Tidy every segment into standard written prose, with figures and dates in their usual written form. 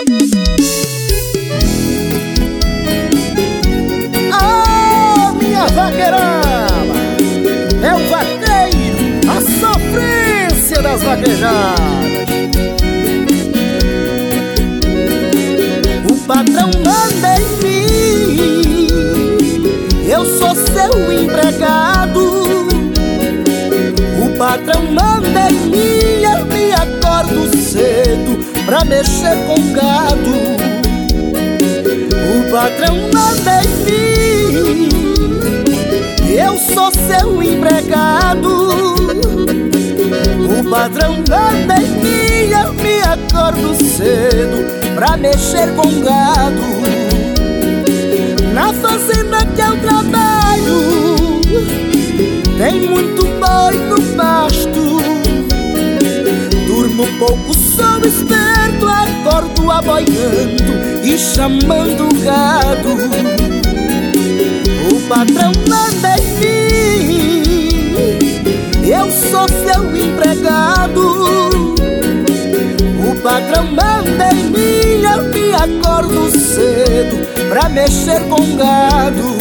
Ah, minha vaqueirama, é o vaqueiro, a sofrência das vaquejadas. O patrão manda em mim, eu sou seu empregado. O patrão manda em mim, eu me acordo cedo pra mexer com gado. O patrão manda em mim, eu sou seu empregado. O patrão manda em mim, eu me acordo cedo pra mexer com gado. Na fazenda que eu trabalho tem muito boi no pasto. Durmo pouco, sou esperto, acordo aboiando e chamando o gado. O patrão manda em mim, eu sou seu empregado. O patrão manda em mim, eu me acordo cedo pra mexer com gado.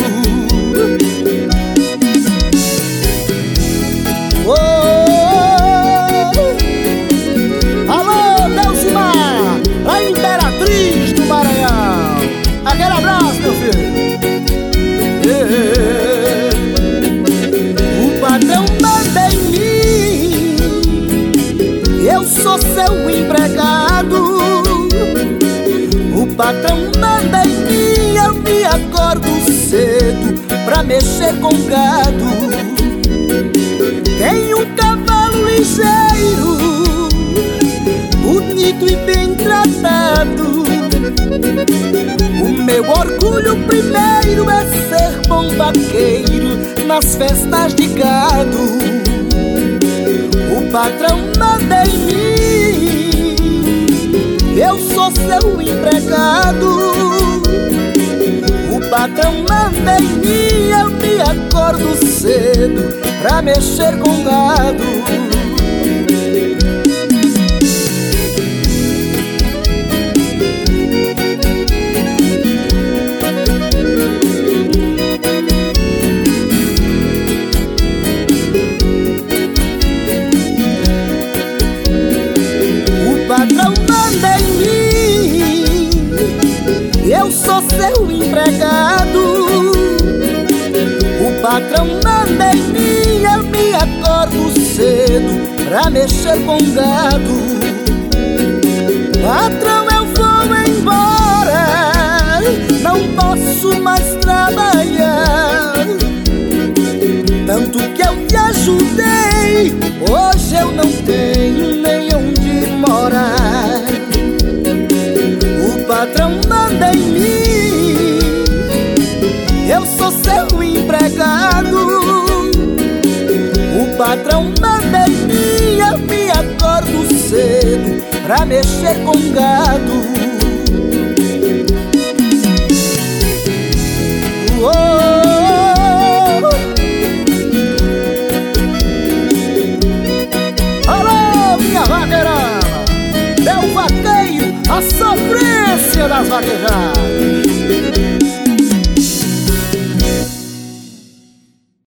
Alô, Delcimar, a imperatriz do Maranhão. Aquele abraço, meu filho. O patrão manda em mim, eu sou seu empregado. O patrão manda em mim, eu me acordo cedo pra mexer com gado. Tem um cavalo ligeiro, bonito e bem tratado. O meu orgulho primeiro é ser bom vaqueiro nas festas de gado. O patrão manda em mim, eu sou seu empregado. O patrão manda em mim, eu me acordo cedo pra mexer com gado. O patrão manda em mim, eu sou seu empregado. O patrão manda em mim, eu me acordo cedo pra mexer com gado. Patrão, eu vou embora, não posso mais trabalhar. Tanto que eu te ajudei, hoje eu não tenho nem onde morar. O patrão manda em mim, eu sou seu empregado. O patrão manda em mim, eu me acordo cedo pra mexer com gado. Alô, minha vaqueirama, é o vaqueiro, a sofrência das vaquejadas.